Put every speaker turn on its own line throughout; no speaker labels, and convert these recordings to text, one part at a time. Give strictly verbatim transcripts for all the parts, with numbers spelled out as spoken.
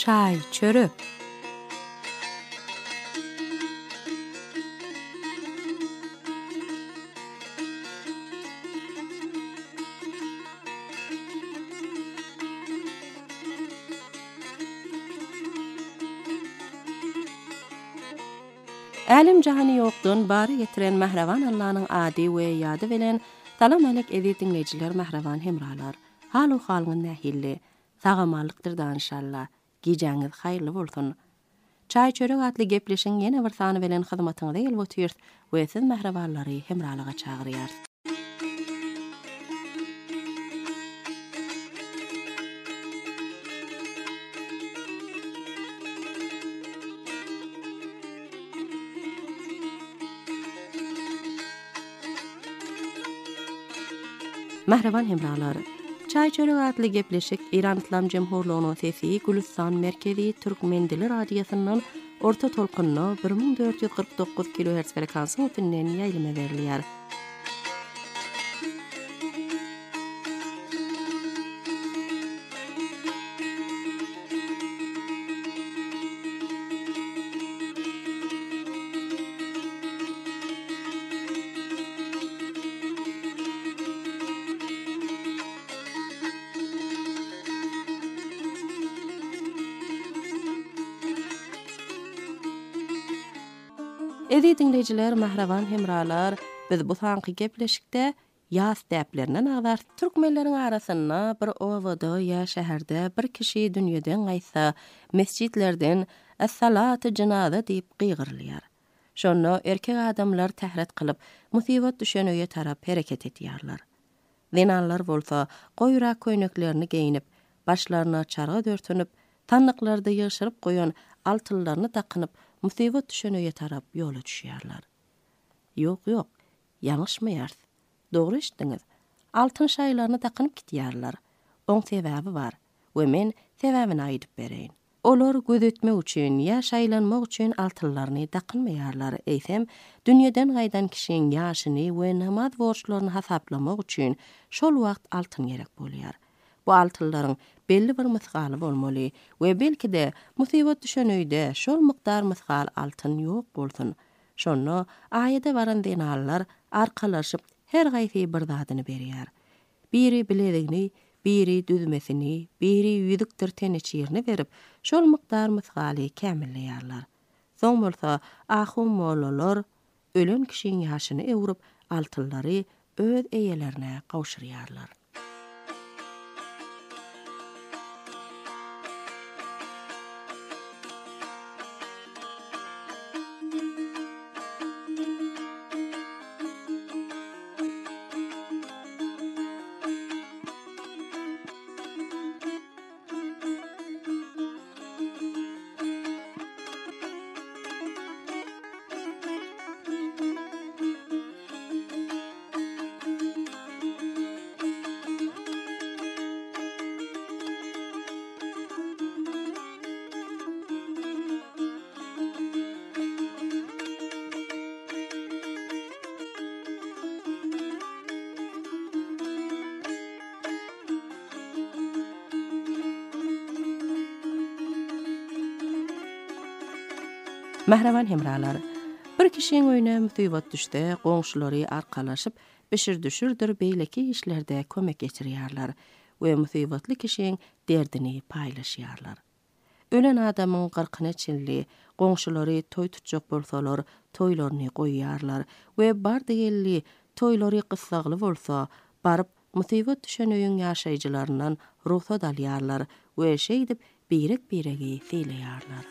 Çay, çörek. Älim jahany ýokdun bary getiren Mähreban Allah'nyň ady we ýady bilen salam alek ezi dinleýijiler, Mähreban hemralar. Halu halgyň nähilli, sagamalykdyr danşalla. Gijaňyz haýrly bolsun. Çay çörek atly gepleşiň ýene bir sany bilen hyzmatyňyza gelip we siz Mährebanlary hemralyga çagyrýar. Mähreban hemralar, çay çörek atly gepleşik İran İslam Jemhurlygynyň sesi Gülistan merkezi Türkmen dili radiosynyň orta tolkunna bir ming dört ýüz kırk dokuz kilohertz frekansyň ötünden ýaýlyma berilýär. Ezi dinleýijiler, Mähreban hemralar, biz bu sanky gepleşikde ýaz däplerinden agzar türkmenleriň arasynda bir owada ýa şäherde bir kişi dünýeden gaýsa, mesjidlerden es-salatu cenaza diýip gygyrylýar. Şonda erkek adamlar tähret kılıp, musibat düşenöýe tarap hereket etýärler. Zenanlar bolsa, goýra köýneklerini giyinip, başlaryna çarga dörtünüp, tanlyklarda ýyşyryp goýan altyllaryny takynyp, musibat düşenöýe tarap ýola düşýärler. Ýok, ýok, ýalňyşmaýar. Dogry işdiňiz. Altyn şaýlaryny takynyp gitýärler. Oň sebäbi bar we men sebäbini aýdyp bereýin. Olar gözetmek üçin ýa şaýlanmak üçin altyllaryny takynmaýarlar. Eýsem, dünýeden gaýdan kişiň ýaşyny we namaz borçlaryny hasaplamak üçin şol wagt altyn gerek bolýar. Bu altyllaryň belli bir mysgaly bolmaly we belki de musibat düşenöýde şol mykdar mysgal altyn ýok bolsun. Şonda aýada baran denallar arkalaşyp her gaýsy bir zadyny berýär. Biri biledigini, biri düzmesini, biri ýüzükdir teneçirini berip, şol mykdar mysgaly kämilleýärler. Soň bolsa ahum mollalar ölen kişiň ýaşyny ewrup altyllary öz eýelerine gawşyrýarlar. Mähreban hemralar, bir kişiň öýüne musibat düşde, goňşulary arkalaşyp, bişir düşürdir beýleki işlerde kömek geçirýärler we musibatly kişiň derdini paýlaşýarlar. Ölen adamyň gyrkyny çinli, goňşulary toý tutjak bolsalar, toýlaryny goýýarlar we bar diýelli toýlary gyssagly bolsa, baryp musibat düşen öýüň ýaşaýjylaryndan ruhsat alýarlar we şeýdip birek-biregi seýleýärler.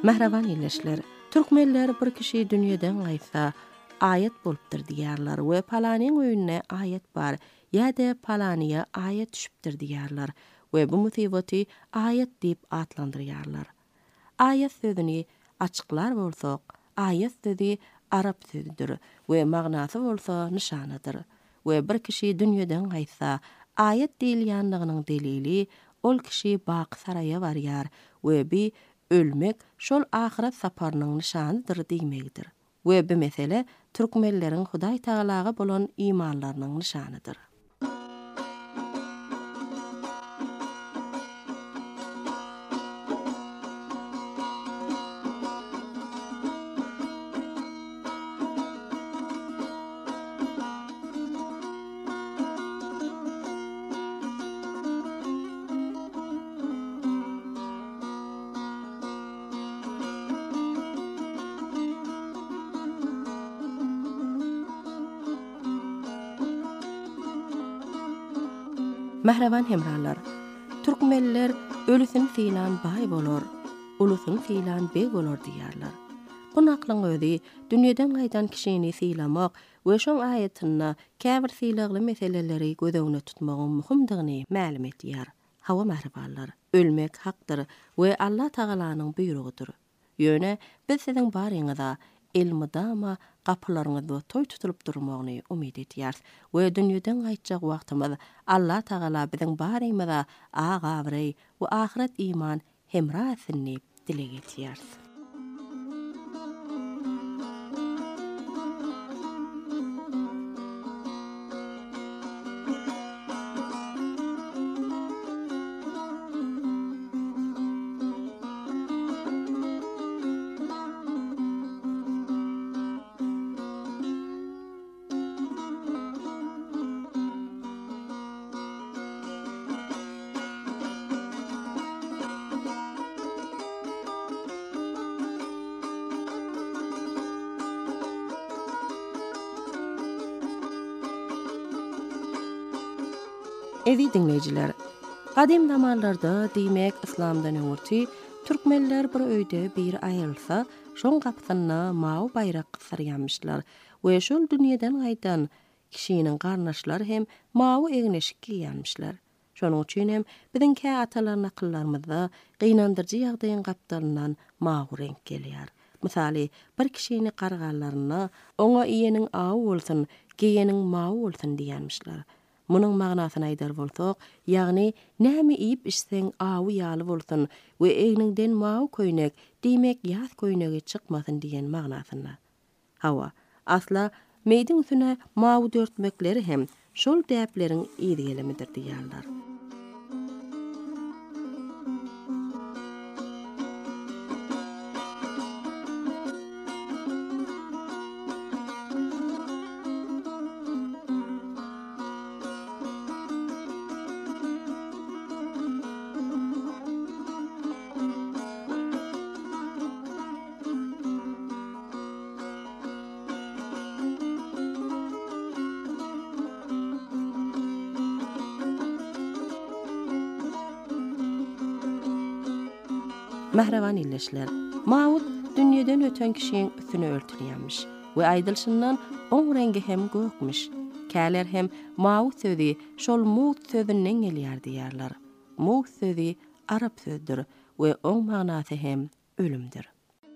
Mehreban illeşler, türkmenler bir kişi dünýeden gaýtsa, ayet bolupdyr diýerler we palanyň öýüne ayet bar, ýa-da palanyğa ayet düşüpdir diýerler we bu musibaty ayet diýip atlandyrýarlar. Ayet sözüni açyklar bolsak, ayet sözi arap sözüdür we magnasy bolsa nişanydyr. We bir kişi dünýeden gaýtsa, ayet diýilýändiginiň delili ol kişi baq saraya barýar we bi ölmek şol ahiret saparynyň nişanydyr diýmekdir. We bu mesele türkmenleriň Hudaý Tagalaga bolan imanlarynyň nişanydyr. Mehreban hemralar, türkmenler ölüsün filan bay bolor, ulusun filan bey bolor diýerler. Bu naklaň özi dünýeden gaýdan kişini filamak we şoň aýatyna käbir filagly meseleleri gözegine tutmagyň muhimdigini ma'lum etýär. Hawa mehrebanlar, ölmek hakdyr we Allah Tagalanyň buýrugydyr. Ýöne biz siziň baryňyzda ilmidama kapılarыңızda toy tutulup durmagyny umid etýär we dünýeden gaýtjak wagtymyz Allah Tagala biziň barymyza agabry we ahiret iman hemrasyny dileg etýär. Ezi dinleyijiler, gadim zamanlarda diýmek İslamdan öňürti türkmenler bir öýde bir aýrylsa, şoň gapysyna mawy bayrak sarýanmyşlar we şol dünýeden gaýdan kişiniň garnaşlary hem mawy egneşik giýänmişler. Şonuň üçin hem biziň kä atalar nakyllarymyzda gynandyrjy ýagdaýyň gapdalynan mawy renk gelýär. Misaly, bir kişini garganlaryna oňa iýeniň awy bolsun, giýeniň mawy bolsun diýänmişler. Munyň magnasyny aýdar bolsak, ýagny näme iýip içseň awy ýaly bolsun we eňiňden mawy köýnek diýmek ýaz köýnegi çykmasyn diýen magnasyna. Hawa, asla meýdiň üstüne mawy dörtmekleri hem şol däpleriň ýergelemidir diýerler. Mehreban illeşler, Mawud dünýeden öten kişiň üstüne örtülýänmiş we aýdylşyndan oň rengi hem gökmüş. Käler hem Mawud sözi şol Mut sözünden gelýär diýerler. Mut sözi arap sözdür we oň magnasy hem ölümdir.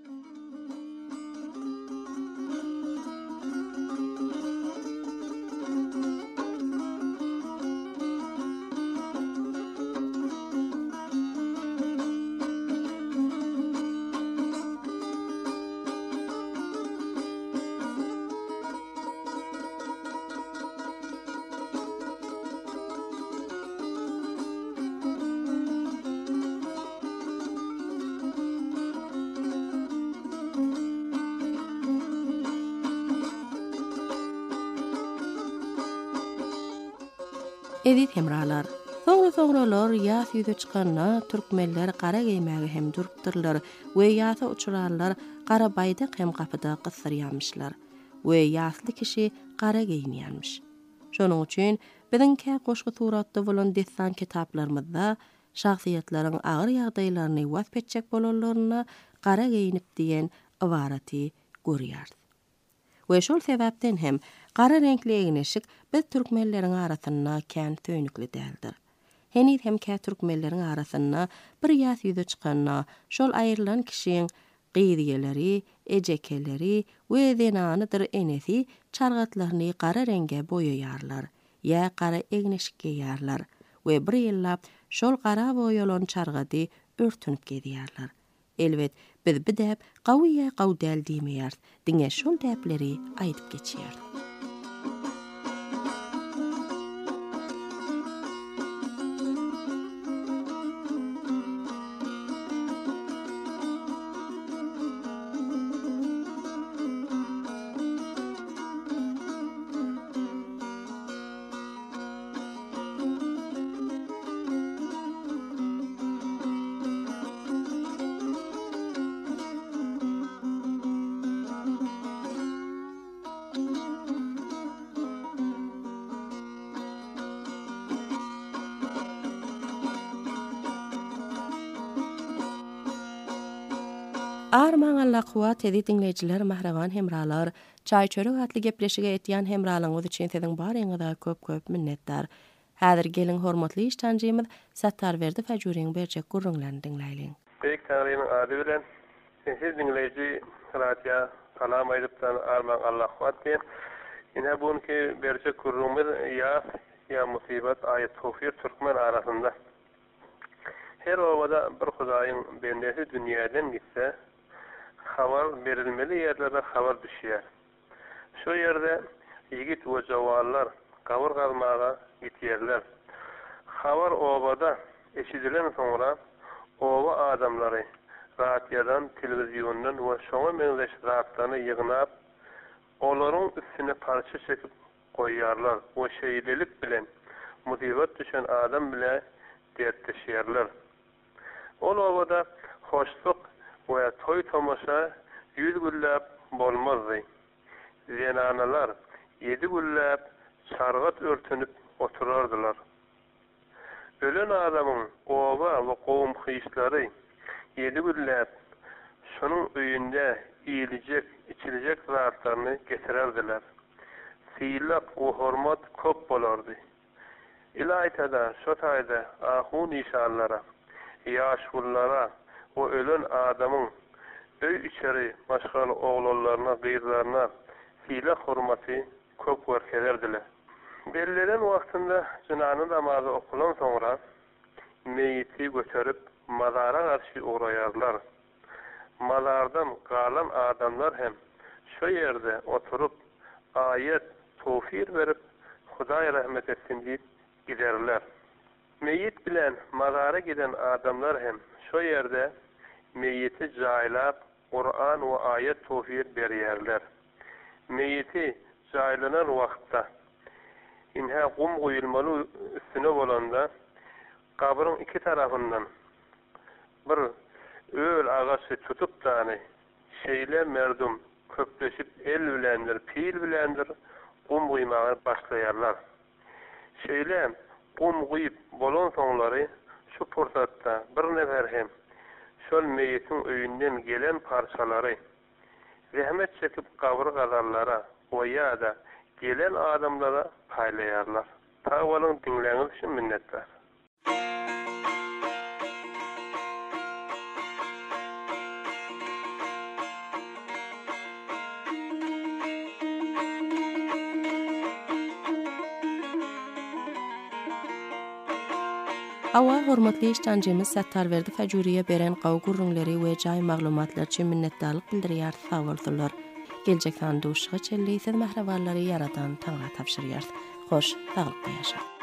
Edit hemralar. Soňra-soňralar ýas ýüze çykanna türkmenler gara geýmäge hem durupdyrlar we ýasa uçurarlar gara baýda hem gapyda gysyrýanmyşlar we ýasly kişi gara geýinýänmiş. Şonuň üçin biziň kä goşgy suratda bolan destan kitaplarymyzda şahsiýetlaryň agyr ýagdaýlaryny wasp etjek bolanlaryna qara giyinip diýen ibarati görýär. We şol sebäpden hem qara renkli egneşik biz türkmenleriň arasyna kän töýnükli däldir. Henüz hem kä türkmenleriň arasyna bir ýas ýüze çykanyna şol aýrylan kişiň gyýdygeleri, ejekeleri we denanydyr enesi çargatlaryny qara renge boýaýarlar, ýa qara egneşik giýýärler we bir ýyllap şol qara boýalan çargady örtünüp gedýärler. Elbet biz bidäp gawy gaw däl diýmeýär, diňe şol däpleri aýdyp geçýär. Arman Allah kuwat edi dinleyijiler, mahrawan hemralar, çaýçörek atly gepleşige etýän hemralaňyz üçin siziň baryňyza köp-köp minnetdar. Häzir gelin hormatly işdanjymyz Sattarberdi Fajuriň berjek gurrunlaryny dinleýin.
Pek taýryň ady bilen siz dinleýiji radio salam aýdypdan Arman Allah kuwat diýen. Ine bunki berjek gurrunmyz ýa ýa musibat aýat tawfir türkmen arasynda. Her owada bir Hudaýyň bendesi dünýäden gitse, habar berilmeli yerlere habar düşýär. Şu yerde yigit we jawarlar gawr gazmaga gitýärler. Habar obada eşidilen soňra oba adamlary radiodan, telewizyondan we şoňa meňzeş zatlaryny ýygnap, olaryň üstüne parça çekip goýýarlar. O şeýlelik bilen musibat düşen adam bilen dertleşýärler. Ol obada hoşluk we toy tomaşa yüz güllap bolmazdy. Zenanalar yedi güllap çargat örtünüp oturardylar. Ölen adamyň oba we gowum hyýslary yedi güllap şonuň öýünde iýiljek, içiljek zatlaryny getirerdiler. Syýlak we hormat köp bolardy. İlaýtada şo taýda ahun işanlara, ýaşgullara o ölen adamın öy içeri maşgal oğlanlarına, gıyırlarına fiile hormatı köp görkezerdiler. Bellilen vaktinde cünanın namazı okulan sonra meyyiti götürüp mazara karşı uğrayarlar. Mazardan kalan adamlar hem şu yerde oturup ayet, tawfir verip Hudaý rahmet etsin deyip giderler. Meyyit bilen mazara giden adamlar hem şu yerde meyyiti jaýlap Qur'an we ayet tawfir berýärler. Meyyiti jaýlanan wagtda inha gum goýulmaly üstüne bolanda kabryň iki tarafyndan bir öl agaçy tutup dany şeýle merdum köpleşip el bilendir, pil bilendir gum goýmagy başlaýarlar. Şeýle gum goýup bolan soňlary şu pursatda bir nefer hem şol meýitin öýünden gelen parçalary rahmet çekip gabry gazarlara we ýa-da gelen adamlara paýlaýarlar. Tawalyň dinleňiz üçin minnetler.
Awa hormatly işdanjymyz Sattarberdi Fajuriýe beren gaw gurrunlary we jaý maglumatlar üçin minnetdarlyk bildirýär. Sag bolsunlar. Geljek sanda uşygy çelli siz mährabanlary yaradan taňa tapşyrýar. Hoş, saglyply ýaşa.